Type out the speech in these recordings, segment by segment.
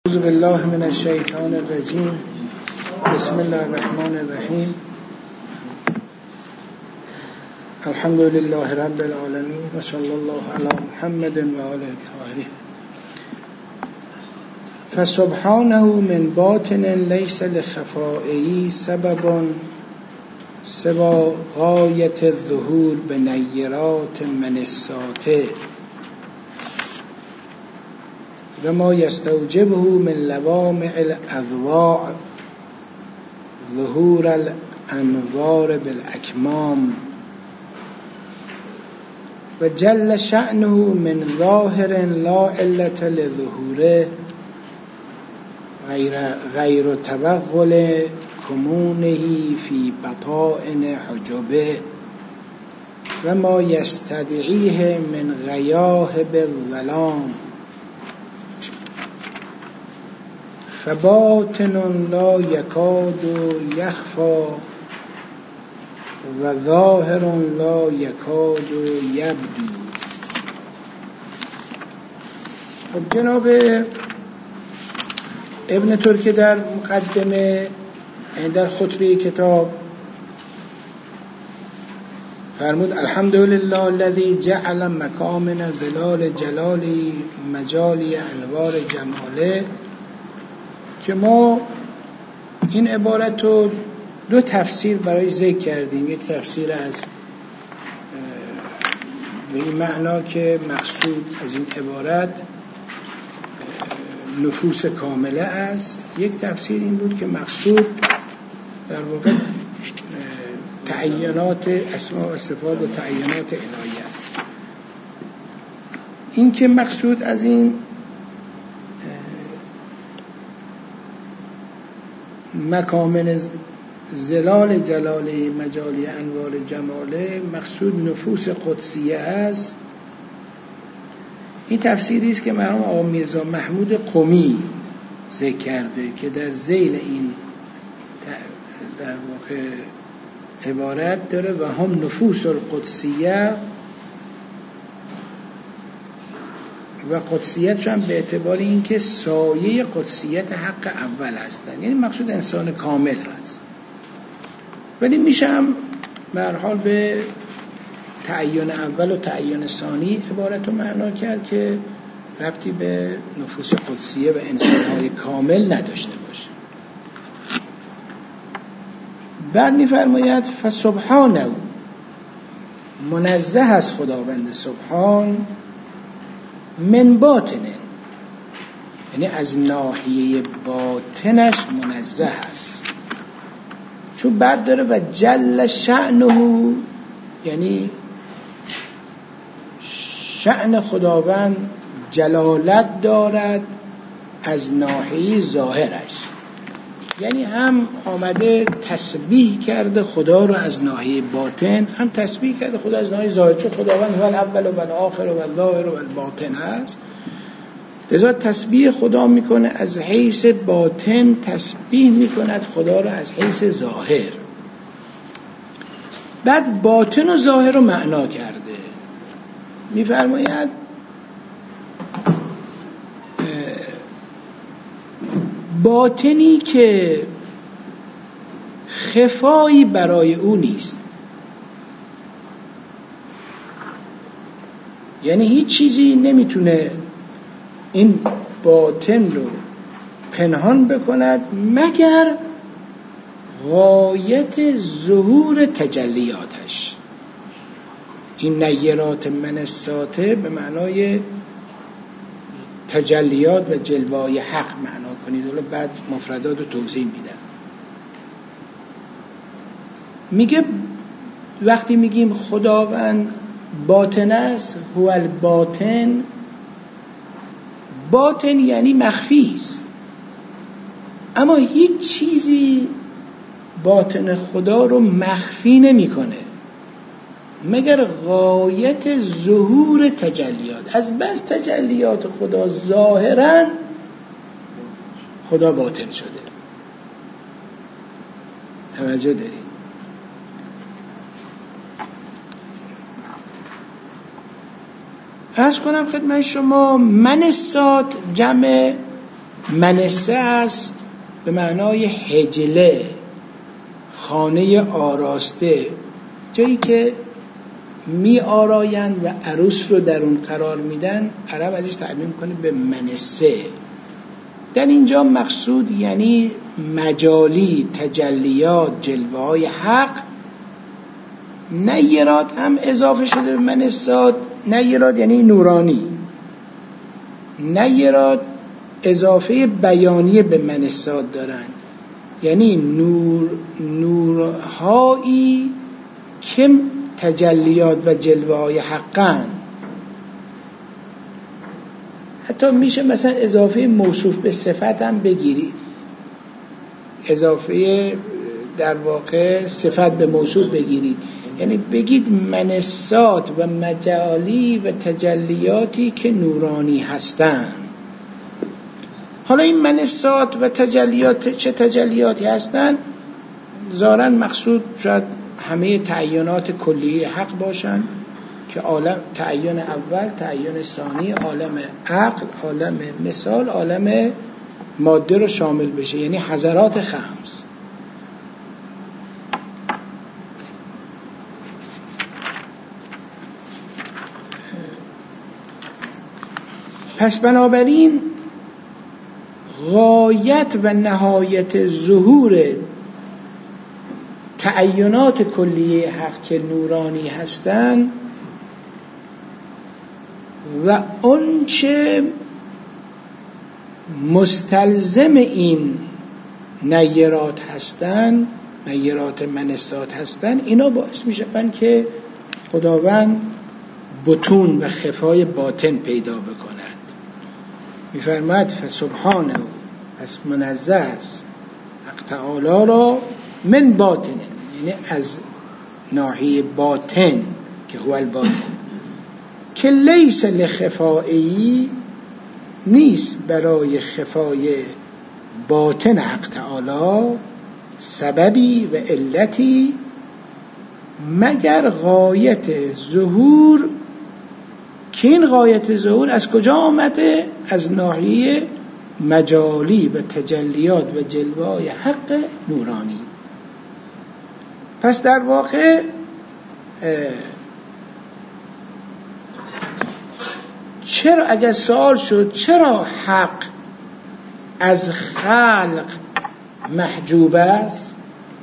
اعوذ بالله من الشیطان الرجیم. بسم الله الرحمن الرحیم. الحمد لله رب العالمین و صلی الله علی محمد و آله الطاهرین. فسبحانه من باطن لیس لخفائه سبب سوى غایة الظهور بنیرات منسات و ما یستوجبه من لوامع الاضواء ظهور الانوار بالاکمام و جل شأنه من ظاهر لا علة لظهوره غیر توغل کمونه فی بطائن حجبه و ما یستدعیه من غیاهب الظلام فباطن لا یکاد یخفا و ظاهر لا یکاد یبدو. خب جناب ابن ترکی در مقدمه در خطبه کتاب فرمود الحمدلله الذی جعل مکامن ظلال جلالی مجالی انوار جماله، که ما این عبارت رو دو تفسیر برای ذکر کردیم. یک تفسیر از به این معنا که مقصود از این عبارت نفوس کامله است، یک تفسیر این بود که مقصود در واقع تعینات اسماء و صفات و تعینات الهی است. این که مقصود از این مکامن زلال جلاله مجالی انوار جماله مقصود نفوس قدسیه است. این تفسیری است که مرحوم آقا میرزا محمود قمی ذکر کرده که در ذیل این در واقع عبارت داره و هم نفوس القدسیه و قدسیت هم به اعتبار اینکه سایه قدسیت حق اول هستن، یعنی مقصود انسان کامل هست. ولی میشه هم به هر حال به تعین اول و تعین ثانی عبارت رو معنا کرد که ربطی به نفوس قدسیه و انسان‌های کامل نداشته باشه. بعد میفرماید فسبحانه، منزه از خداوند سبحان، من باطنه، یعنی از ناحیه باطنش منزه است. چون بعد داره و جل شأنه، یعنی شأن خداوند جلالت دارد از ناحیه ظاهرش، یعنی هم آمده تسبیح کرده خدا رو از ناحیه باطن، هم تسبیح کرده خدا از ناحیه ظاهر، چون خداوند هو الاول و الاخر و الظاهر و الباطن است. لذا تسبیح خدا میکنه از حیث باطن، تسبیح میکند خدا رو از حیث ظاهر. بعد باطن و ظاهر رو معنا کرده. میفرماید باطنی که خفایی برای او نیست، یعنی هیچ چیزی نمیتونه این باطن رو پنهان بکند مگر غایت ظهور تجلیاتش. این نیرات منساته به معنای تجلیات و جلوای حق معنا کنید، حالا بعد مفردات رو توضیح میدم. میگه وقتی میگیم خداوند باطن است، هو الباطن، باطن یعنی مخفی است، اما هیچ چیزی باطن خدا رو مخفی نمیکنه مگر غایت ظهور تجلیات. از بس تجلیات خدا ظاهرا خدا باطن شده. توجه دارید؟ عرض کنم خدمت شما منسات جمع منسه است به معنای حجله، خانه آراسته، جایی که می آرایند و عروس رو در اون قرار میدن. عرب ازش تعبیر میکنه به منسه. در اینجا مقصود یعنی مجالی، تجلیات، جلوه های حق. نیرات هم اضافه شده به منسات. نیرات یعنی نورانی، نیرات اضافه بیانی به منسات دارن، یعنی نورهایی که تجلیات و جلوه های حقن. حتی میشه مثلا اضافه موصوف به صفت هم بگیرید، اضافه در واقع صفت به موصوف بگیرید، یعنی بگید منسات و مجالی و تجلیاتی که نورانی هستند. حالا این منسات و تجلیات چه تجلیاتی هستند؟ ظاهراً مقصود شاید همه تعیینات کلیه حق باشند که عالم تعیین اول، تعیین ثانی، عالم عقل، عالم مثال، عالم ماده رو شامل بشه، یعنی حضرات خمس. پس بنابراین غایت و نهایت ظهور تعیینات کلیه حق که نورانی هستند و اون چه مستلزم این نیرات هستند، نیرات منسات هستند، اینا باعث میشن که خداوند بطون و خفای باطن پیدا بکند. میفرماید فسبحانه، پس منزه است حق تعالی را من باطن، یعنی از ناحیه باطن که هو الباطن، که لیس لخفایی، نیست برای خفای باطن حق تعالی سببی و علتی مگر غایت ظهور، که این غایت ظهور از کجا آمده؟ از ناحیه مجالی و تجلیات و جلوه‌های حق نورانی. پس در واقع چرا، اگر سوال شد چرا حق از خلق محجوب است،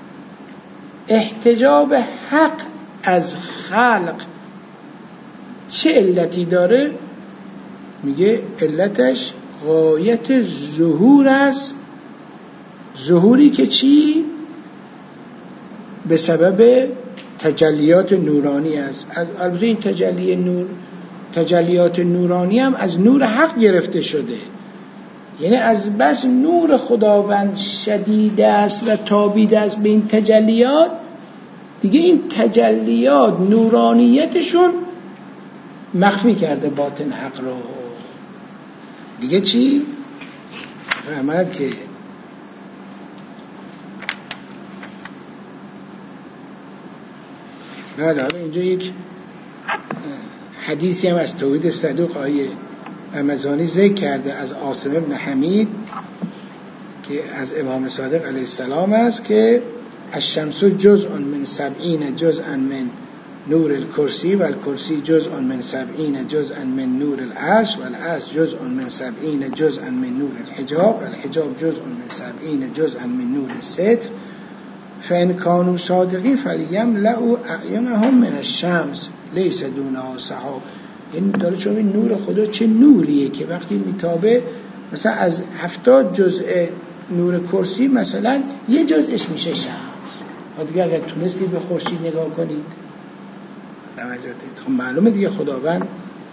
احتجاب حق از خلق چه علتی داره؟ میگه علتش غایت ظهور است. ظهوری که چی؟ به سبب تجلیات نورانی است. البته این تجلیات نورانی هم از نور حق گرفته شده، یعنی از بس نور خداوند شدید است و تابیده است به این تجلیات، دیگه این تجلیات نورانیتشون مخفی کرده باطن حق رو. دیگه چی؟ فرماید که بله، حالا اینجا یک حدیثی هم از توحید صدوق آیه رمضانی ذکر کرده از عاصم ابن حمید که از امام صادق علیه السلام است که الشمس جزء من 70 جزءا من نور الکرسی و الکرسی جزء من 70 جزءا من نور العرش و العرش جزء من 70 جزءا من نور الحجاب و الحجاب جزء من 70 جزءا من نور الستر فإن كانوا صادقين فليملأوا أعينهم من الشمس لیس دونها سحاب. این داره چون این نور خدا چه نوریه که وقتی میتابه مثلا از 70 جزء نور کرسی مثلا یه جزءش میشه شمس. و دیگه اگر تونستی به خورشید نگاه کنید خب معلومه دیگه خداوند.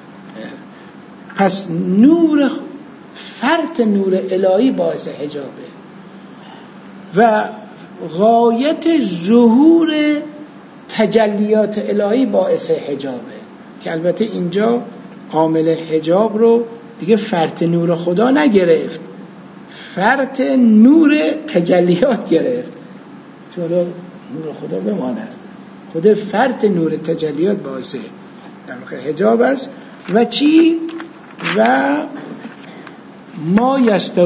پس نور فرط نور الهی باعث حجابه و غایت ظهور تجلیات الهی باعث حجابه، که البته اینجا عامل حجاب رو دیگه فرط نور خدا نگرفت، فرط نور تجلیات گرفت. چون نور خدا بماند، خود فرط نور تجلیات باعث در واقع حجاب است. و چی؟ و ما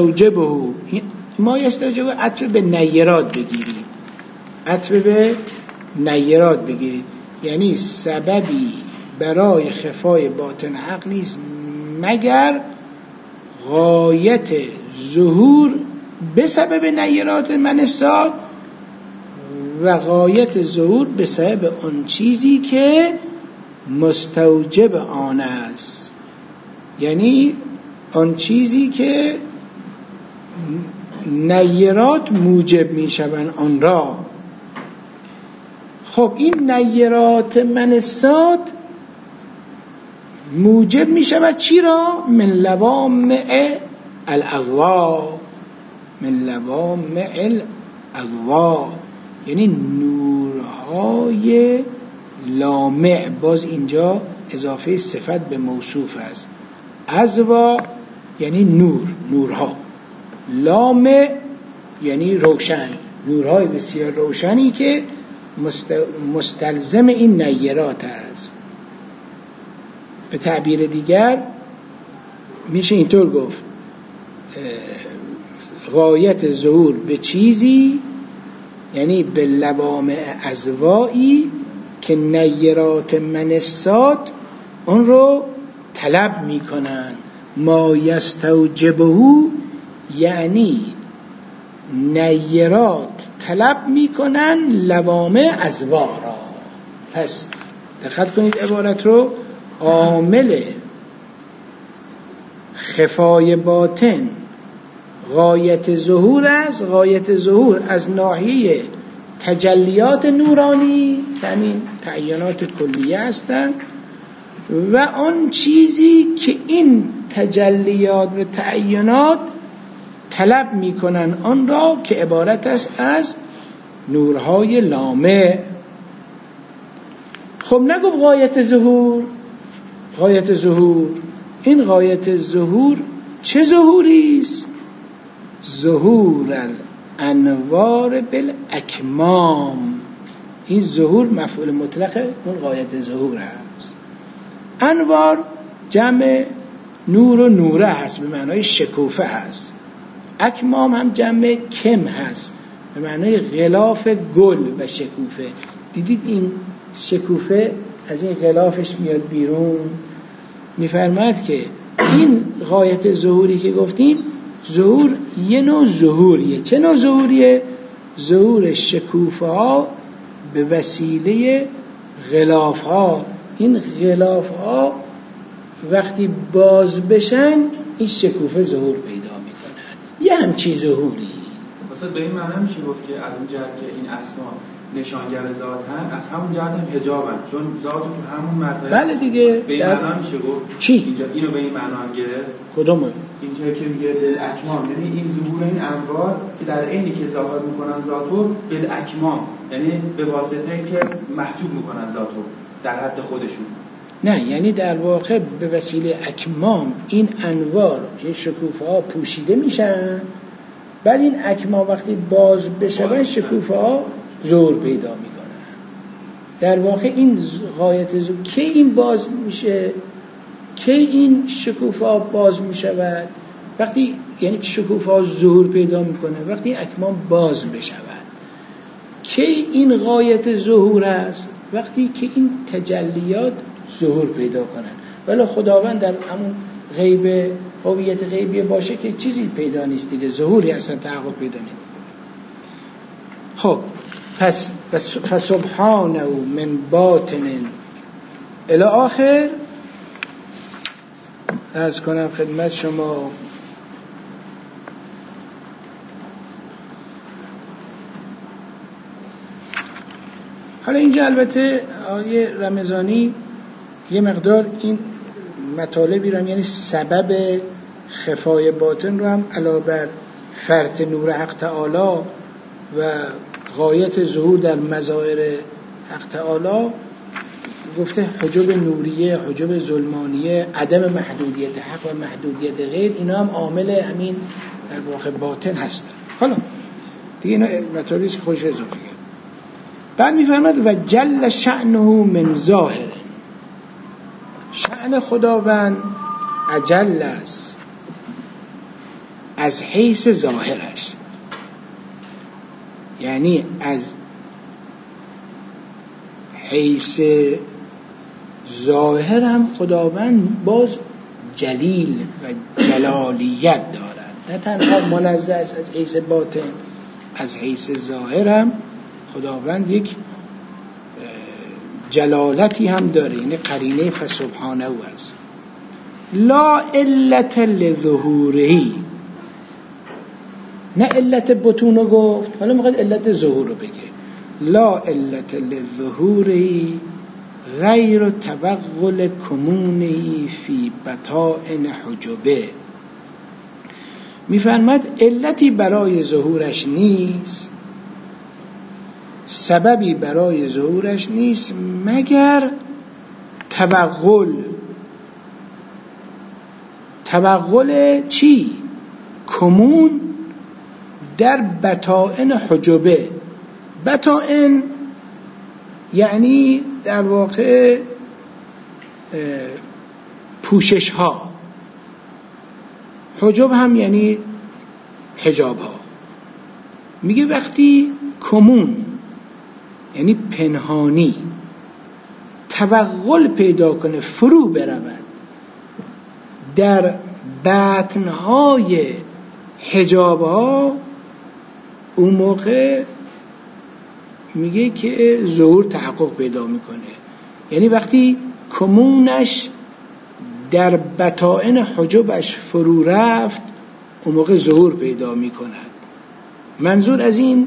یستوجبه عطف به نیرات بگیرید، عطف به نیرات بگیرید، یعنی سببی برای خفای باطن حق نیست مگر غایت ظهور به سبب نیرات منسات و غایت ظهور به سبب اون چیزی که مستوجب آن است، یعنی آن چیزی که نیرات موجب می شوند آن را. خب این نیرات منسات موجب می شود چی را؟ من لوامع الاغوا، من لوامع الاغوا یعنی نورهای لامع. باز اینجا اضافه صفت به موصوف است. اغوا یعنی نور، نورها. لامع یعنی روشن، نورهای بسیار روشنی که مستلزم این نیرات است. به تعبیر دیگر میشه اینطور گفت غایت ظهور به چیزی یعنی به لوامع اغوایی که نیرات منسات اون رو طلب میکنن. ما یستوجبه یعنی نیرات طلب میکنن لوامع اغوا را. پس دقت کنید عبارت رو، عامل خفای باطن غایت ظهور است. غایت ظهور از ناحیه تجلیات نورانی که همین تعیینات کلیه هستند و آن چیزی که این تجلیات و تعیینات طلب میکنن آن را که عبارت است از نورهای لامع. خب نگو غایت ظهور، غایت ظهور، این غایت ظهور چه ظهوری است؟ ظهور الانوار بالاکمام. این ظهور مفعول مطلق اون غایت ظهور است. انوار جمع نور و نوره هست، به معنای شکوفه هست. اکمام هم جمع کم هست، به معنای غلاف گل و شکوفه. دیدید این شکوفه از این غلافش میاد بیرون. میفرماید که این غایت ظهوری که گفتیم، ظهور یه نوع ظهوریه. چه نوع ظهوریه؟ ظهور شکوفه ها به وسیله غلاف ها. این غلاف ها وقتی باز بشن این شکوفه ظهور پیدا میکنن. یه همچی ظهوری. مثلا به این معنی میشه گفت که از اون جهت که این اسما نشانگر ذاتن، از همون جهت هم حجابن، چون ذات تو همون مرتبه. بله دیگه. به این معنی میشه گفت چی؟ اینجا اینو به این معنا هم گرفت. کدومو؟ اینجا که میگه بالاکمام، یعنی این ظهور این انوار که در عینی که ظاهر میکنن ذاتو بالاکمام، یعنی به واسطه که محجوب میکنن ذاتو در حد خودشون. نه، یعنی در واقع به وسیله اکمام این انوار یه شکوفه ها پوشیده میشن، بعد این اکمام وقتی باز بشن شکوفه ها ظهور پیدا میکنن. در واقع این غایت ظهور کی این باز میشه، کی این شکوفه ها باز میشود؟ وقتی، یعنی که شکوفه ها ظهور پیدا میکنه وقتی اکمام باز بشود. کی این غایت ظهور است؟ وقتی که این تجلیات ظهور پیدا کنن. ولی خداوند در همون غیب، هویت غیبی باشه که چیزی پیدا نیست دیگه، ظهوری اصلا تحقق پیدا نمیکنه. خب پس فسبحانه من باطن الی آخر. عرض کنم خدمت شما حالا اینجا البته آیه رمضانی یه مقدار این مطالبی رو هم، یعنی سبب خفای باطن رو هم علاوه بر فرط نور حق تعالی و غایت ظهور در مظاهر حق تعالی گفته، حجب نوریه، حجب ظلمانیه، عدم محدودیت حق و محدودیت غیر، اینا هم عامل همین در واقع باطن هستن. حالا دیگه اینا مطالبی که خودش اضافه کرد. بعد میفرماد و جل شأنه من ظاهر. شأن خداوند اجل است، از حیث ظاهرش، یعنی از حیث ظاهر هم خداوند باز جلیل و جلالیت دارد، نه تنها منزه از حیث باطن، از حیث ظاهر هم خداوند یک جلالتی هم داره، یعنی قرینه فسبحانه او است. لا علت لظهوره، نه علت بطون رو گفت، حالا میخواد علت ظهور رو بگه. لا علت لظهوره غیر توغل کمونه فی بطائن حجبه. میفرماد علتی برای ظهورش نیست، سببی برای ظهورش نیست مگر توغل چی؟ کمون در بطائن حجبه. بطائن یعنی در واقع پوشش ها، حجب هم یعنی حجاب ها. میگه وقتی کمون یعنی پنهانی توغل پیدا کنه، فرو برود در بطنهای حجاب ها، اون موقع میگه که ظهور تحقق پیدا میکنه. یعنی وقتی کمونش در بطائن حجبش فرو رفت، اون موقع ظهور پیدا میکند. منظور از این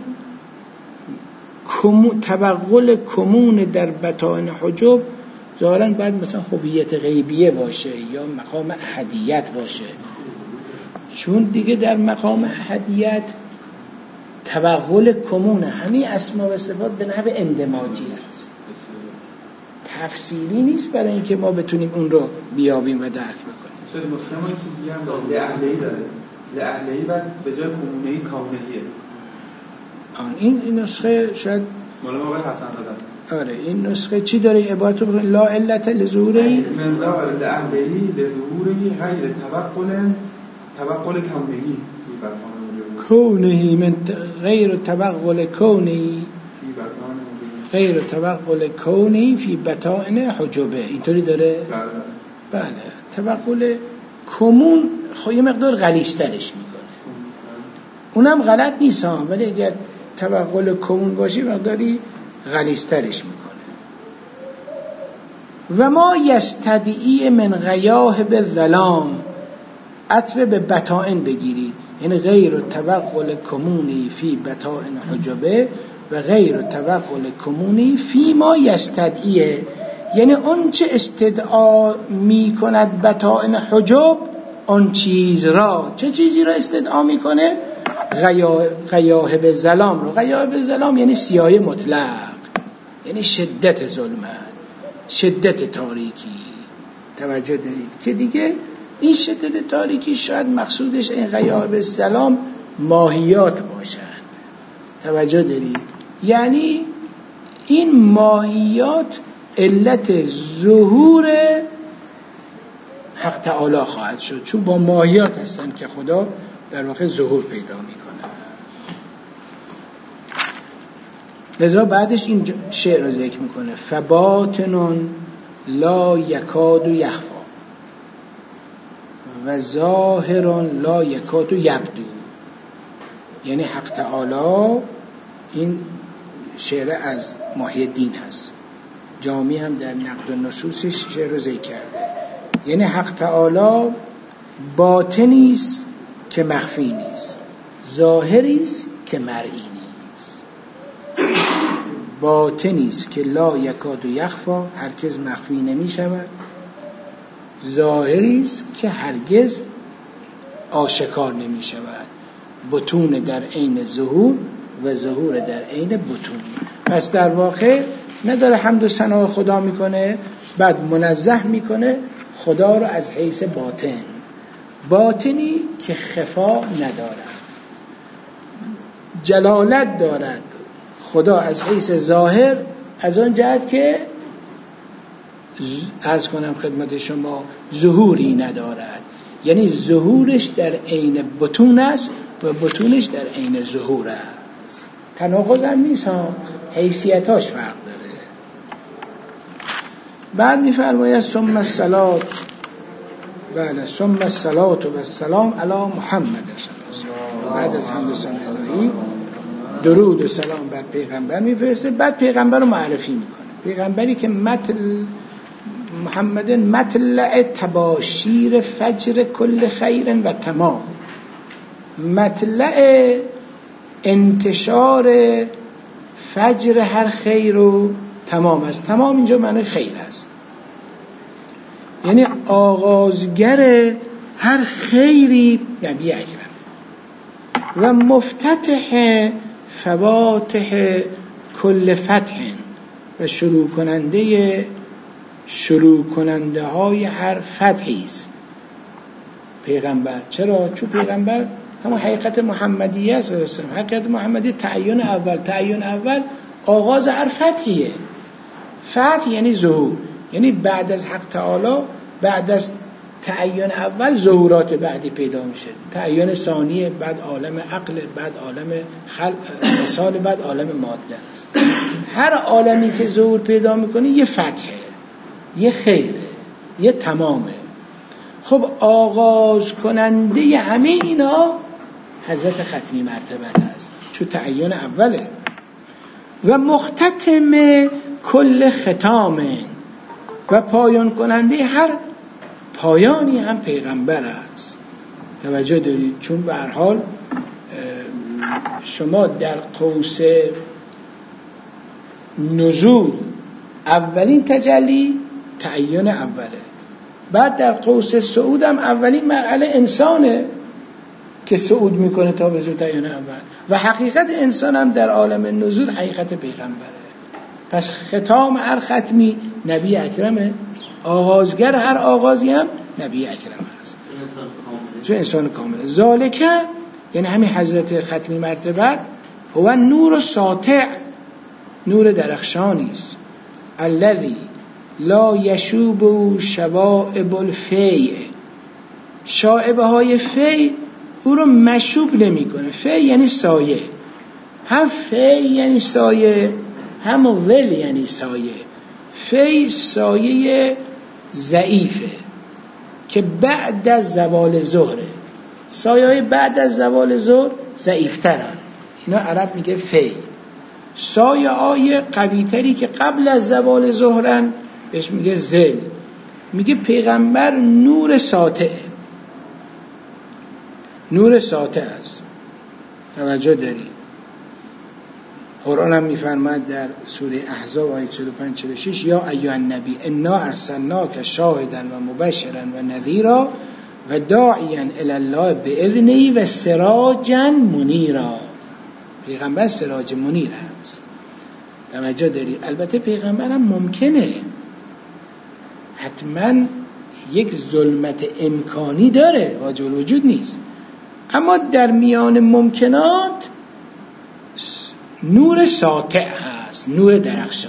توغل کمون در بطائن حجب ظاهراً باید مثلا هویت غیبیه باشه یا مقام احدیت باشه، چون دیگه در مقام احدیت توغل کمون همه اسما و صفات به نحو اندماجی است، تفصیلی نیست برای اینکه ما بتونیم اون رو بیابیم و درک بکنیم. شاید مسلم های سوفی هم داره لعهلهی داره، لعهلهی بعد به جای کمونهی کونهیه. این نسخه شاید مال ما باید حسن دادن. آره این نسخه چی داره؟ عبارت رو بخونید لا علت لظهوره منظر لعهلهی لظهوره غیر توغل کونهی کونهی من غیر توغل کونهی غیر توغل کونهی فی بطائن حجبه. اینطوری داره؟ بله. توغل کمون خب یه مقدار غلیظ‌ترش میکنه، اونم غلط نیست ها، ولی اگر توغل کمون باشه مقداری غلیظ‌ترش میکنه. و ما یستدعی من غیاهب ظلام، عطف به بطائن بگیرید، یعنی غیر توغل کمونی فی بطائن حجبه و غیر توغل کمونی فی ما یستدعیه، یعنی اون چه استدعا می کند بطائن حجب، اون چیز را، چه چیزی را استدعا می کنه؟ غیاهب ظلام رو. غیاهب ظلام یعنی سیاهی مطلق، یعنی شدت ظلمت، شدت تاریکی. توجه دارید که دیگه این شدت تاریکی شاید مقصودش این غیاهب ظلام ماهیات باشن. توجه دارید؟ یعنی این ماهیات علت ظهور حق تعالی خواهد شد، چون با ماهیات هستن که خدا در واقع ظهور پیدا میکنه. لذا بعدش این شعر رو ذکر میکنه فباطن لا یکاد یخفا و ظاهر لا یکاد یبدو. یعنی حق تعالی، این شعر از محی الدین هست، جامی هم در نقد النصوصش شعر رو ذکر کرده. یعنی حق تعالی باطنی است که مخفی نیست، ظاهری است که مرئی نیست. باطنی است که لا یکاد یخفا، هرگز مخفی نمی شود، ظاهری است که هرگز آشکار نمی شود. بطون در عین ظهور و ظهور در عین بطون. پس در واقع نداره حمد و ثنا خدا میکنه، بعد منزه میکنه خدا رو از حیث باطن، باطنی که خفا ندارد، جلالت دارد خدا از حیث ظاهر، از آن جهت که عرض کنم خدمت شما ظهوری ندارد. یعنی ظهورش در عین بطون است و بطونش در عین ظهور است. تناقض هم نیست ها، حیثیتاش فرق داره. بعد می‌فرماید ثم الصلاة، بله، ثم الصلاة و السلام علی محمد صلی الله علیه و بعد از حمد و ثنا الهی درود و سلام بر پیغمبر میفرسته. بعد پیغمبر رو معرفی میکنه، پیغمبری که محمد مطلع تباشیر فجر کل خیر و تمام، مطلع انتشار فجر هر خیر و تمام است. تمام اینجا معنی خیر است، یعنی آغازگر هر خیری نبی اکرم و مفتتح فواتح کل فتح و شروع کننده های هر فتحی است پیغمبر. چرا؟ چون پیغمبر همون حقیقت محمدیه است. حقیقت محمدی تعین اول آغاز هر فتحیه. فتح یعنی ظهور، یعنی بعد از حق تعالی، بعد از تعین اول ظهورات بعدی پیدا میشه. تعین ثانی، بعد عالم عقل، بعد عالم خلق، مثال بعد عالم ماده است. هر عالمی که ظهور پیدا میکنه یه فتحه، یه خیره، یه تمامه. خب آغاز کننده همه اینا حضرت ختمی مرتبه است، چون تعین اوله. و مختتم کل ختام و پایان کننده هر پایانی هم پیغمبر است. توجه دارید؟ چون به هر حال شما در قوس نزول اولین تجلی تعین اوله، بعد در قوس صعود هم اولین مرحله انسانه که صعود میکنه تا به تعین اول، و حقیقت انسان هم در عالم نزول حقیقت پیغمبره. پس ختام هر ختمی نبی اکرمه، آغازگر هر آغازی هم نبی اکرم است، چون انسان کامله. ذالکه یعنی همین حضرت ختمی مرتبت هو نور ساطع، نور درخشانی است. الذی لا یشوب شوائب الفیع، شائبه های فیع او رو مشوب نمی کنه. فیع یعنی سایه، هم فیع یعنی سایه، هم ول یعنی سایه. فیع سایه ضعیفه که بعد از زوال ظهره، سایه های بعد از زوال ظهر ضعیفترن، اینا عرب میگه فیع. سایه های قویتری که قبل از زوال ظهرن بهش میگه ظل. میگه پیغمبر نور ساطع، نور ساطع است. توجه دارید؟ قرآن هم میفرماید در سوره احزاب آیه 45-46 یا ایها النبی انا ارسلناک شاهدا و مبشرا و نذیرا و داعیا الی الله باذنه و سراجا منیرا. پیغمبر سراج منیر هست. توجه دارید؟ البته پیغمبر هم ممکنه حتما یک ظلمت امکانی داره، واجب الوجود نیست، اما در میان ممکنات نور ساطع هست، نور درخشانه.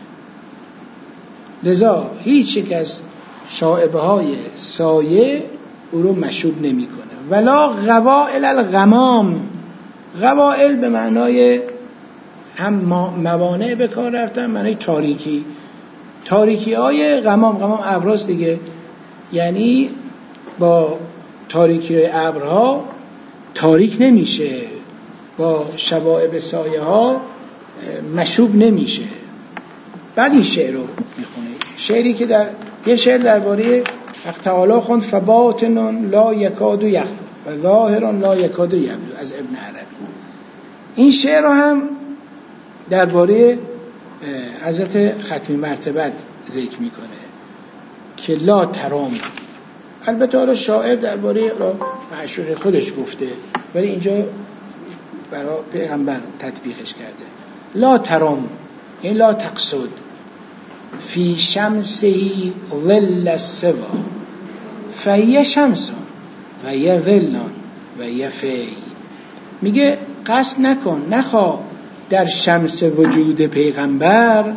لذا هیچ یک از شائبه های سایه او رو مشوب نمی کنه. ولا غوائل الغمام، غوائل به معنای هم موانع به کار رفتن، معنای تاریکی، تاریکی های غمام. غمام ابراست دیگه، یعنی با تاریکی ابرها تاریک نمیشه، با شوائب سایه ها مشوب نمیشه. بعد این شعر رو میخونه، شعری که در یه شعر درباره حق تعالی خوند فباطن لا یکاد یخفی و ظاهر لا یکاد یبدو از ابن عربی. این شعر رو هم درباره حضرت ختمی مرتبت ذکر میکنه که لا ترام. البته حالا شاعر درباره معشوق خودش گفته، ولی اینجا برای پیغمبر تطبیقش کرده. لا ترام یعنی لا تقصد فی شمسی ظل السوا فهی شمسون و هی ظلون و هی فی. میگه قصد نکن، نخواه در شمس وجود پیغمبر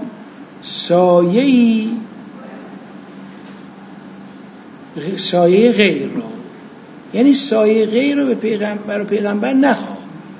سایه غیر رو، یعنی سایه غیر رو به پیغمبر نخواه.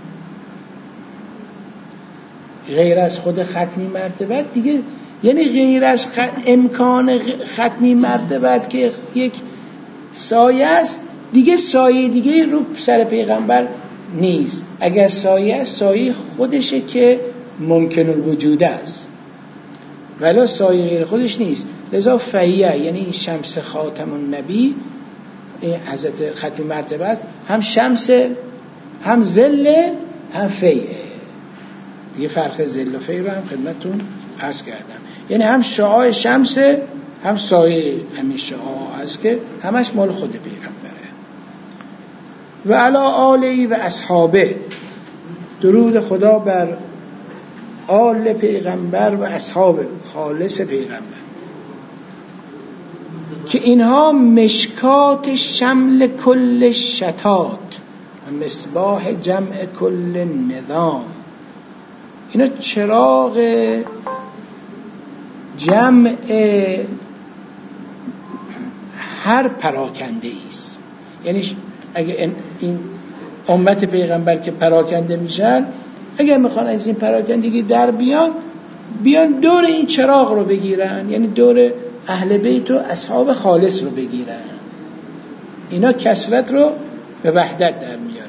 غیر از خود ختمی مرتبت دیگه، یعنی غیر از امکان ختمی مرتبت که یک سایه است دیگه، سایه دیگه رو سر پیغمبر نیست. اگر سایه است سایه خودشه که ممکن الوجود است، ولی سایه غیر خودش نیست. لذا فیه یعنی این شمس خاتم النبی، این حضرت ختمی مرتبه است، هم شمس، هم ظل، هم فیه. دیگه فرق ظل و فیه رو هم خدمتتون عرض کردم. یعنی هم شعاع شمس، هم سایه همین شعاع است که همش مال خود پیغمبره. و علی آله و اصحابه، درود خدا بر آل پیغمبر و اصحاب خالص پیغمبر که اینها مشکات شمل کل شتات و مصباح جمع کل نظام. اینا چراغ جمع هر پراکنده ایست. یعنی اگه این امت پیغمبر که پراکنده میشن، اگه میخوان از این پراکندگی در بیان دور این چراغ رو بگیرن، یعنی دور اهل بیت و اصحاب خالص رو بگیرن، اینا کثرت رو به وحدت در میارن.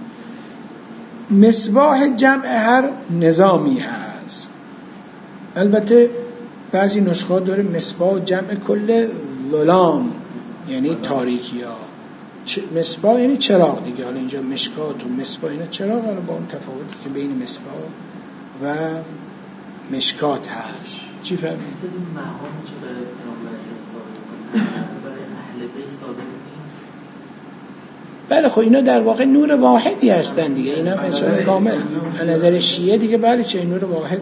مصباح جمع هر نظامی هست. البته بعضی نسخه داره مصباح جمع کل ظلام، یعنی تاریکی ها. مصباح یعنی چراغ دیگه. حالا اینجا مشکات و مصباح اینا چراغ، حالا با اون تفاوتی که بین مصباح و مشکات هست. چی فهمید؟ بله خب اینا در واقع نور واحدی هستن دیگه. اینا انسان کامل از نظر شیعه دیگه بله چه نور واحد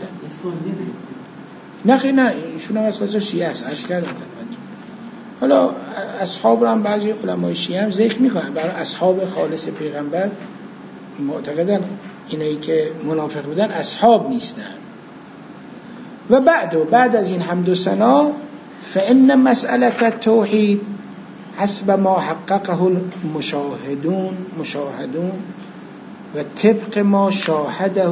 هم. نه ایشون هم از نظر شیعه هست. عرض کردم حالا اصحاب رو هم بعضی علمای شیعه هم ذکر میکنن. برای اصحاب خالص پیغمبر معتقدن اینایی که منافق بودن اصحاب نیستن. و بعد از این حمد و ثنا، فإن مسئله التوحید حسب ما حققه المشاهدون و طبق ما شاهده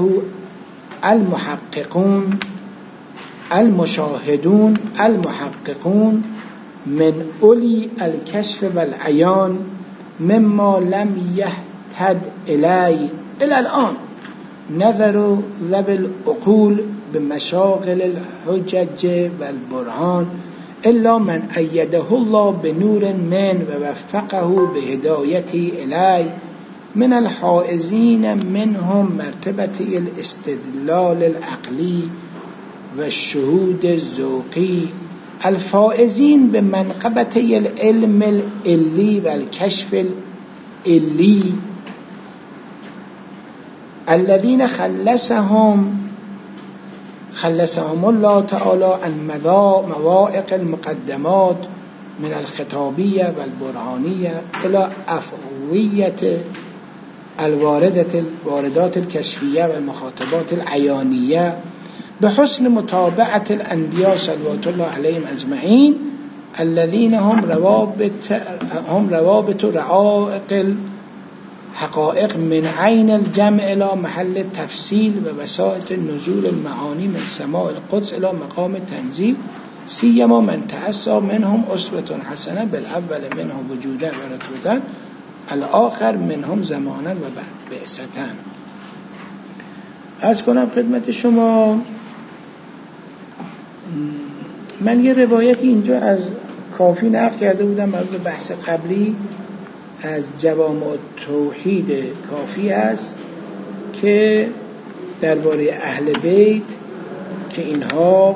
المشاهدون المحققون من اولی الکشف والعیان مما لم یهتد الی الان نظر ذوی العقول بمشاغل الحجج والبرهان الا من ایده الله بنور من و وفقه بهدایتی الی من الحائزین منهم مرتبه الاستدلال العقلی و الشهود الذوقی الفائزین به منقبه العلم العلی و الکشف العلی الذين خلصهم الله تعالى عن موائق المقدمات من الخطابية والبرهانية إلى أفوية الواردات الكشفية والمخاطبات العيانية بحسن متابعة الأنبياء صلوات الله عليهم أجمعين الذين هم روابط رعائق حقائق من عين الجمع إلى محل التفصيل ووسائط النزول المعاني من سماء القدس إلى مقام التنزيل سيما من تأسى منهم أسوة حسنة بالأول منهم وجودا ورتبة الآخر منهم زمانا وبعد بعثة. عرض کنم خدمت شما من یه روایتی اینجا از کافی نقل کرده بودم مربوط به بحث قبلی از جوامع توحید کافی هست که درباره اهل بیت که اینها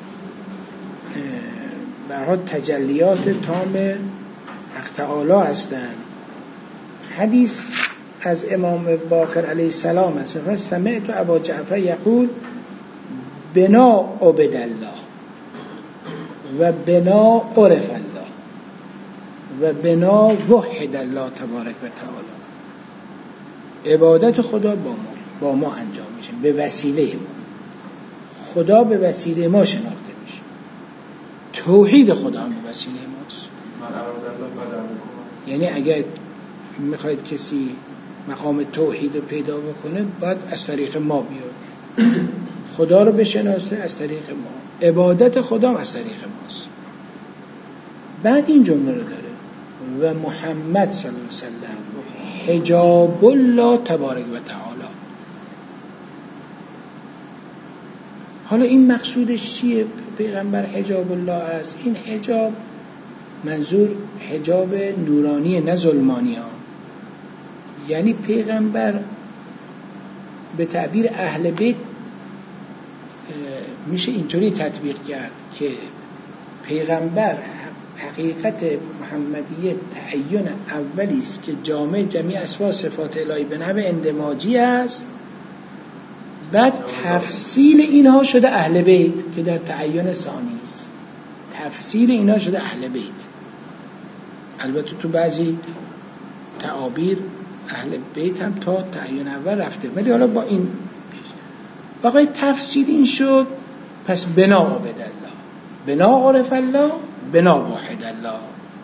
برها تجلیات تام حق تعالی هستند. حدیث از امام باقر علیه السلام است. سمعت ابا جعفر یقول بنا عبد الله و بنا عرف الله و بنا وحد الله تبارک و تعالی. عبادت خدا با ما انجام میشه، به وسیله ما. خدا به وسیله ما شناخته میشه. توحید خدا هم به وسیله ماست. یعنی اگر میخواید کسی مقام توحید رو پیدا بکنه باید از طریق ما بیاد، خدا رو بشناسه از طریق ما، عبادت خدا از طریق ماست. بعد این جمله رو داره و محمد صلی الله علیه وسلم حجاب الله تبارک و تعالی. حالا این مقصودش چیه؟ پیغمبر حجاب الله است. این حجاب منظور حجاب نورانی نه ظلمانی ها، یعنی پیغمبر به تعبیر اهل بیت میشه اینطوری تطبیق کرد که پیغمبر حقیقت محمدیه تعین اولی است که جامع جمیع اسماء صفات الهی به نحو اندماجی است، بعد تفصیل اینها شده اهل بیت که در تعین ثانی است. تفصیل اینها شده اهل بیت. البته تو بعضی تعابیر اهل بیت هم تا تعین اول رفته، ولی حالا با این واقعی تفصیل این شد. پس بنا عبد الله، بنا عرف الله، بنا واحد الله.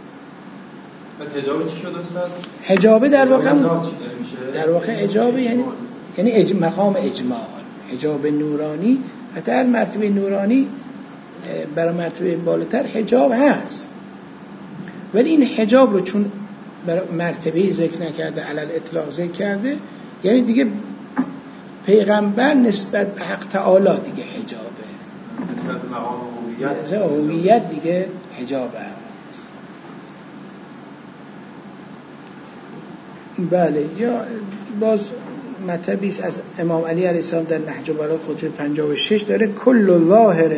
حجاب چی شد استاد؟ حجابه در واقع حجابه یعنی مقام اجمال، حجاب نورانی. حتی هر مرتبه نورانی برای مرتبه بالاتر حجاب هست، ولی این حجاب رو چون برای مرتبه ذکر نکرده علل اطلاق ذکر کرده، یعنی دیگه پیغمبر نسبت به حق تعالی دیگه حجابه، نسبت به مقام هویت دیگه حجاب هست. بله. یا باز مطلبی از امام علی علیه السلام در نهج البلاغه خطبه 56 داره کل ظاهر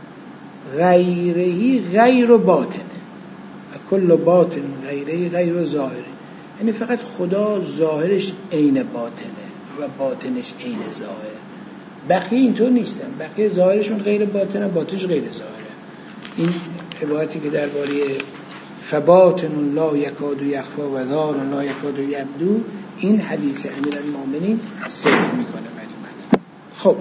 غیره غیر باطنه و کل باطن غیره غیر ظاهره، یعنی فقط خدا ظاهرش عین باطنه و باطنش عین ظاهر، بقیه اینطور نیستن، بقیه ظاهرشون غیر باطنه، باطنش غیر ظاهره. این عبارتی که درباره فباطن لا یکاد یخفی و ظاهر لا یکاد یبدو، این حدیث امیرالمومنین ذکر میکنه بر این مطلب. خب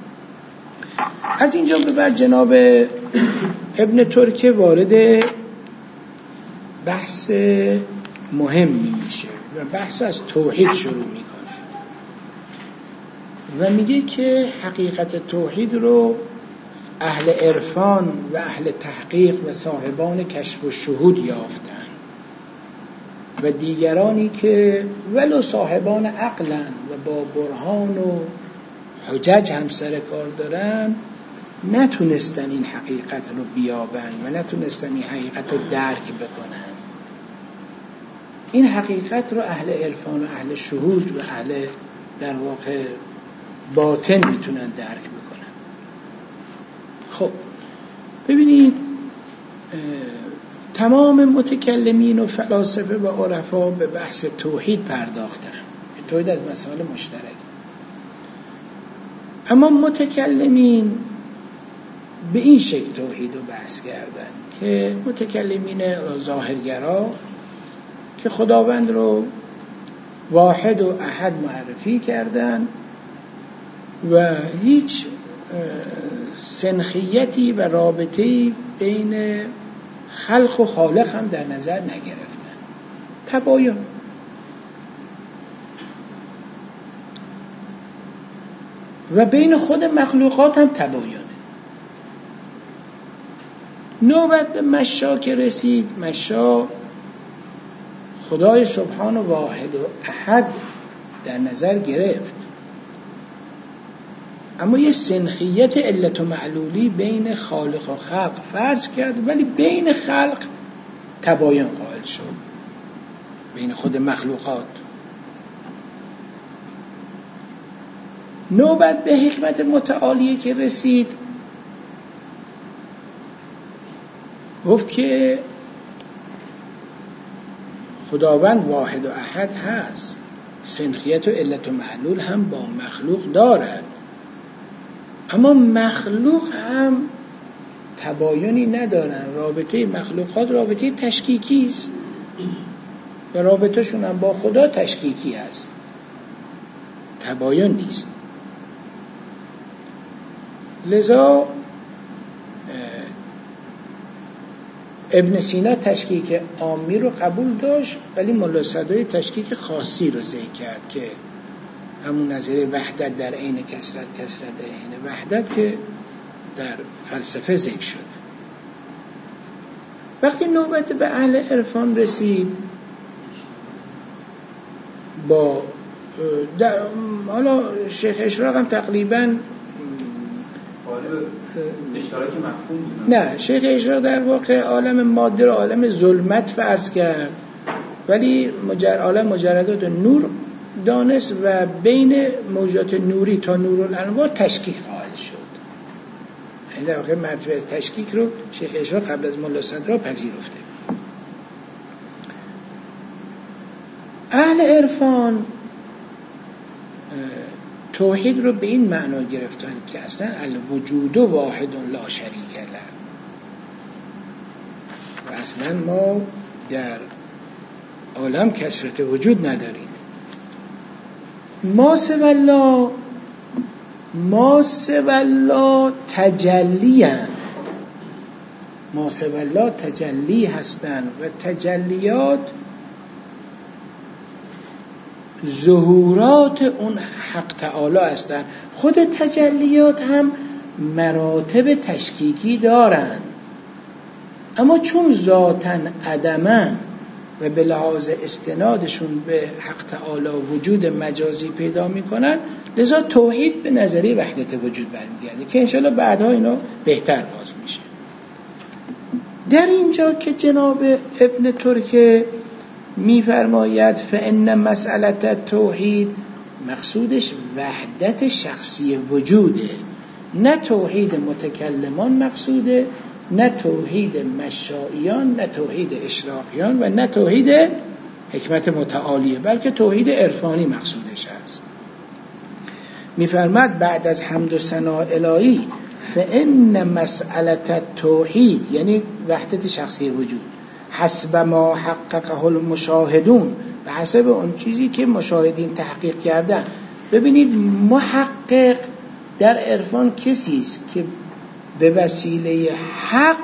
از اینجا به بعد جناب ابن ترکه وارد بحث مهمی میشه و بحث از توحید شروع میکنه و میگه که حقیقت توحید رو اهل عرفان و اهل تحقیق و صاحبان کشف و شهود یافتن و دیگرانی که ولو صاحبان عقلن و با برهان و حجج هم سر کار دارن نتونستن این حقیقت رو بیابن و نتونستن این حقیقت رو درک بکنن. این حقیقت رو اهل عرفان و اهل شهود و اهل در واقع باطن میتونن درک بکنن. خب ببینید تمام متکلمین و فلاسفه و عرفا به بحث توحید پرداختن، توحید از مسائل مشترک. اما متکلمین به این شکل توحید رو بحث کردن که متکلمین ظاهرگرا که خداوند رو واحد و احد معرفی کردن و هیچ سنخیتی و رابطه‌ای بین خلق و خالق هم در نظر نگرفتن. تباین. و بین خود مخلوقات هم تباینه. نوبت به مشا که رسید، مشا خدای سبحان و واحد و احد در نظر گرفت، اما یه سنخیت علت و معلولی بین خالق و خلق فرض کرد، ولی بین خلق تباین قائل شد، بین خود مخلوقات. نوبت به حکمت متعالیه که رسید، گفت که خداوند واحد و احد هست، سنخیت و علت و معلول هم با مخلوق دارد، اما مخلوق هم تباینی ندارن. رابطه مخلوقات رابطه تشکیکی است و رابطهشون هم با خدا تشکیکی است، تباین نیست. لذا ابن سینا تشکیک عامی رو قبول داشت، ولی ملا صدرایی تشکیک خاصی رو ذکر کرد که همون نظریه وحدت در عین کثرت، کثرت در عین وحدت که در فلسفه ذکر شده. وقتی نوبت به اهل عرفان رسید، با حالا شیخ اشراق هم تقریباً اشتراک مفهوم نه، شیخ اشراق در واقع عالم ماده رو عالم ظلمت فرض کرد، ولی عالم مجردات نور دانست و بین موجات نوری تا نورالانوار تشکیک قائل شد. یعنی در واقع مرتبه تشکیک رو شیخ اشراق قبل از ملا صدرا پذیرفته. اهل عرفان توحید رو به این معنا گرفتن که اصلا الوجود واحد لا شریک له، و اصلا ما در عالم کثرت وجود نداریم. ما سوالله تجلیان، ما سوالله تجلی هستند و تجلیات ظهورات اون حق تعالی هستند. خود تجلیات هم مراتب تشکیکی دارن، اما چون ذاتاً عدمن و به لحاظ استنادشون به حق تعالی وجود مجازی پیدا میکنن، لذا توحید به نظریه وحدت وجود برمیگرده که انشاءالله بعدها اینا بهتر باز میشه. در اینجا که جناب ابن ترک میفرماید فإن مسئله توحید، مقصودش وحدت شخصی وجوده، نه توحید متکلمان مقصوده، نه توحید مشائیان، نه توحید اشراقیان و نه توحید حکمت متعالیه، بلکه توحید عرفانی مقصودش است. میفرماد بعد از حمد و ثنا الهی فإن مسئله توحید، یعنی وحدت شخصی وجود، حسب ما حققه المشاهدون، به حسب اون چیزی که مشاهدین تحقیق کردن. ببینید محقق در عرفان کسی است که به وسیله حق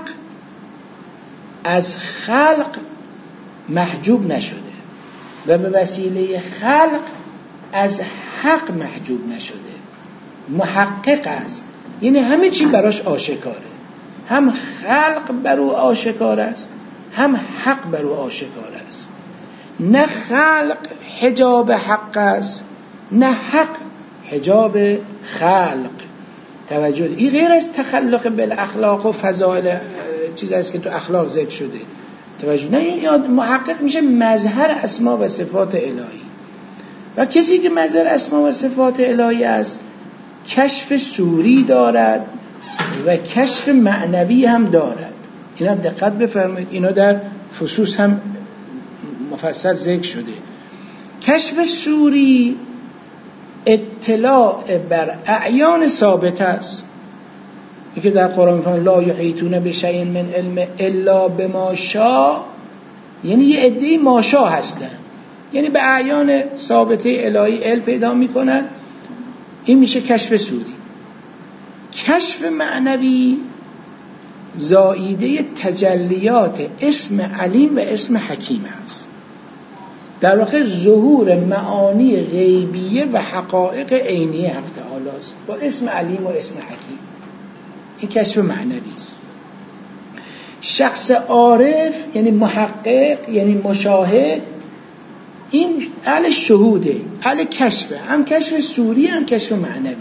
از خلق محجوب نشده و به وسیله خلق از حق محجوب نشده. محقق است، یعنی همه چی براش آشکاره، هم خلق برو آشکار است، هم حق برو آشکار است. نه خلق حجاب حق است، نه حق حجاب خلق. توجه، این غیر از تخلق بالاخلاق و فضائل چیز است که تو اخلاق ذکر شده. توجه، نه یاد محقق میشه مظهر اسما و صفات الهی، و کسی که مظهر اسما و صفات الهی است کشف صوری دارد و کشف معنوی هم دارد. اینا دقت بفرمایید، اینا در فصوص هم مفصل ذکر شده. کشف صوری اطلاع بر اعیان ثابت است، این که در قرآن میفرماید لا یحیطون بشیء من علم الا بما شاء، یعنی یه عده‌ای ماشا هستن، یعنی به اعیان ثابته الهی علم پیدا میکنن. این میشه کشف صوری. کشف معنوی زائیده تجلیات اسم علیم و اسم حکیم است، در واقع ظهور معانی غیبیه و حقایق عینی حق تعالی است با اسم علیم و اسم حکیم. این کشف معنوی است. شخص عارف یعنی محقق یعنی مشاهد، این اهل شهوده، اهل کشفه، هم کشف صوری هم کشف معنویه.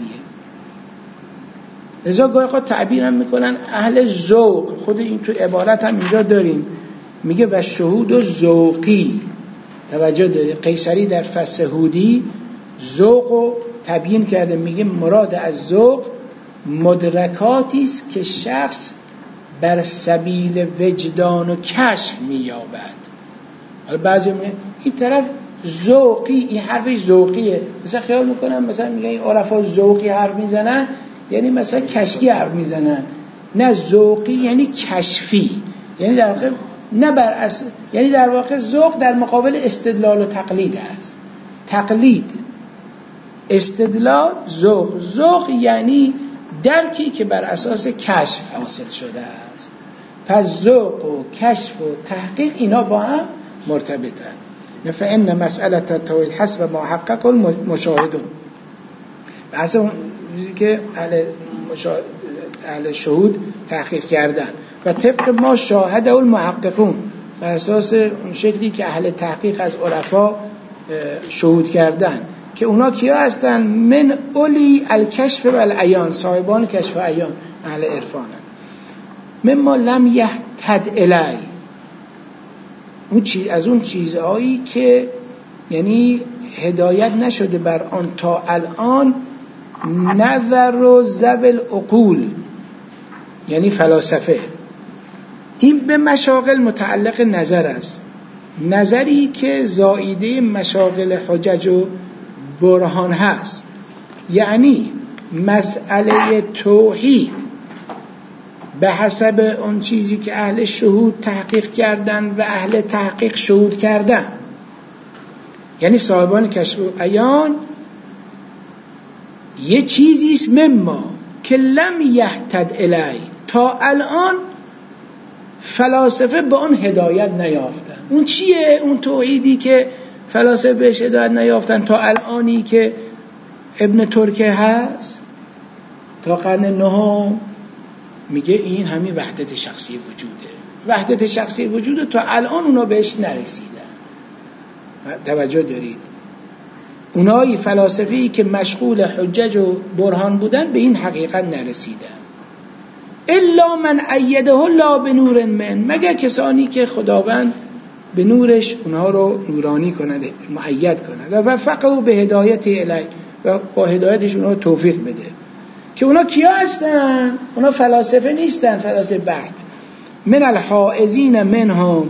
لذا گاهی اوقات تعبیر هم میکنن اهل ذوق. خود این تو عبارت هم اینجا داریم، میگه و شهود و ذوقی. توجه داری، قیصری در فسهودی ذوق رو تبیین کرده، میگه مراد از ذوق مدرکاتی است که شخص بر سبیل وجدان و کشف مییابد. حالا بعضی میگن این طرف ذوقی، این حرفش ذوقیه، مثلا خیال میکنم مثلا میگن این عرفا ذوقی حرف میزنن یعنی مثلا کشفی حرف میزنن. نه، ذوقی یعنی کشفی، یعنی در واقع نه بر اصل، یعنی در واقع ذوق در مقابل استدلال و تقلید است. تقلید، استدلال، ذوق. ذوق یعنی درکی که بر اساس کشف حاصل شده است. پس ذوق و کشف و تحقیق اینا با هم مرتبطن. فإن مسئله توحید حسب ما حقق المشاهدون، بحث اون چیزی که اهل شهود تحقیق کردن و طبق ما شاهده المحققون، بر اساس اون شکلی که اهل تحقیق از عرفا شهود کردن که اونا کیا هستن؟ من اولی الکشف و العیان، صاحبان کشف و عیان، اهل عرفانن. مما لم یهتد الی، از اون چیزهایی که یعنی هدایت نشده بر آن تا الان، نظر و ذوی العقول، یعنی فلاسفه. این به مشاغل متعلق نظر است، نظری که زائیده مشاغل حجج و برهان هست. یعنی مسئله توحید به حسب اون چیزی که اهل شهود تحقیق کردن و اهل تحقیق شهود کردن، یعنی صاحبان کشف و عیان، یه چیزیست مما که لم یهتد الی، تا الان فلاسفه به اون هدایت نیافتن. اون چیه؟ اون توحیدی که فلاسفه بهش هدایت نیافتن تا الانی که ابن ترکه هست تا قرن نهم، میگه این همین وحدت شخصی وجوده. وحدت شخصی وجوده تا الان اونا بهش نرسیدن. توجه دارید؟ اونایی فلاسفه‌ای که مشغول حجج و برهان بودن به این حقیقت نرسیدن. الا من ایده الله بنور من، مگر کسانی که خداوند به نورش اونها رو نورانی کند، مؤید کند و فقهوا به هدایت الی، و با هدایتش اونها توفیق بده. که اونا کیا هستن؟ اونا فلاسفه نیستن، فلاسفه بحت. من الحائزین منهم،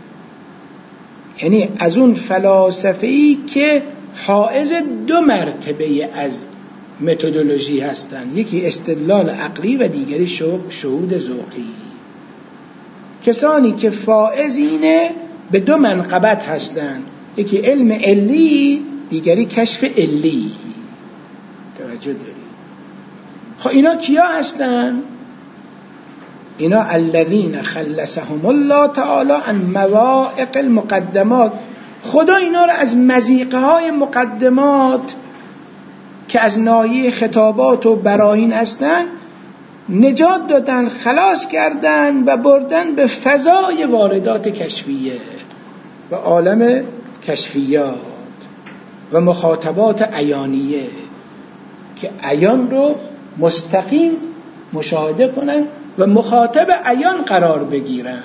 یعنی از اون فلاسفه‌ای که حائز دو مرتبه از متدولوژی هستند، یکی استدلال عقلی و دیگری شهود ذوقی. کسانی که فائزین به دو منقبت هستند، یکی علم علی، دیگری کشف علی. توجه دارید؟ خب اینا کیا هستن؟ اینا الذین خلصهم الله تعالی عن موائق المقدمات، خدا اینا رو از مضیقه های مقدمات که از ناحیه خطابات و براهین هستن نجات دادن، خلاص کردن و بردن به فضای واردات کشفیه و عالم کشفیات و مخاطبات عیانیه که عیان رو مستقیم مشاهده کنن و مخاطب عیان قرار بگیرن.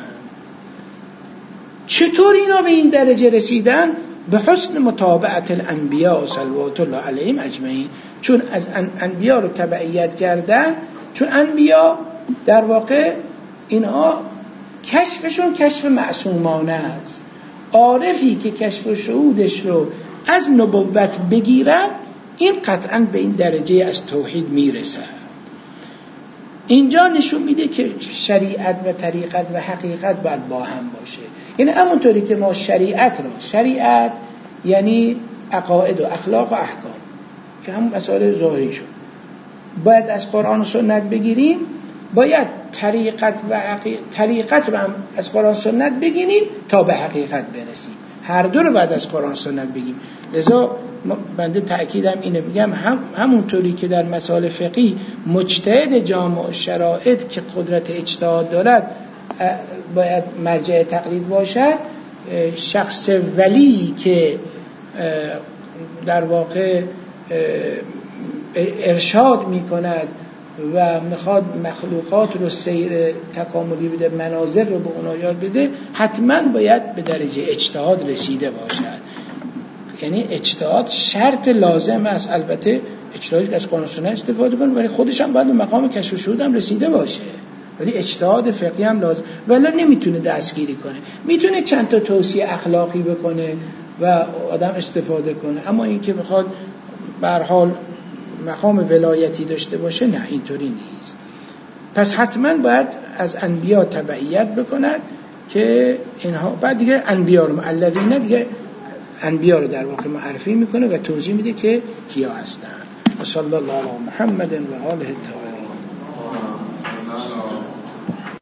چطور اینا به این درجه رسیدن؟ به حسن متابعت الانبیاء صلوات الله علیهم اجمعین، چون از انبیا رو تبعیت کردن. چون انبیا در واقع اینها کشفشون کشف معصومانه است. عارفی که کشف و شهودش رو از نبوت بگیرن، این قطعا به این درجه از توحید میرسه. اینجا نشون میده که شریعت و طریقت و حقیقت باید با هم باشه. یعنی همونطوری که ما شریعت یعنی عقاید و اخلاق و احکام که هم مسائل ظاهری شد، باید از قرآن و سنت بگیریم، باید طریقت رو هم از قرآن و سنت بگیریم تا به حقیقت برسیم. هر دو رو باید از قرآن و سنت بگیم. لذا بنده تأکیدم اینه، میگم همونطوری که در مسائل فقهی مجتهد جامع شرایط که قدرت اجتهاد دارد باید مرجع تقلید باشد، شخص ولی که در واقع ارشاد میکند و میخواد مخلوقات رو سیر تکاملی بده، مناظر رو به اونا یاد بده، حتما باید به درجه اجتهاد رسیده باشد. یعنی اجتهاد شرط لازم است. البته اجتهادی از قرآن و سنت استفاده کنه، ولی خودش هم باید به مقام کشف و شهود هم رسیده باشه. ولی اجتهاد فقهی هم لازم، ولی نمیتونه دستگیری کنه. میتونه چند تا توصیه اخلاقی بکنه و آدم استفاده کنه، اما این که بخواد به هر حال مقام ولایتی داشته باشه، نه، اینطوری نیست. پس حتما باید از انبیا تبعیت بکند که اینها بعد دیگه انبیا رو الذین دیگه انبیا رو در واقع معرفی میکنه و توضیح میده که کیا هستن. صلی الله علی محمد و آله الطاهرین.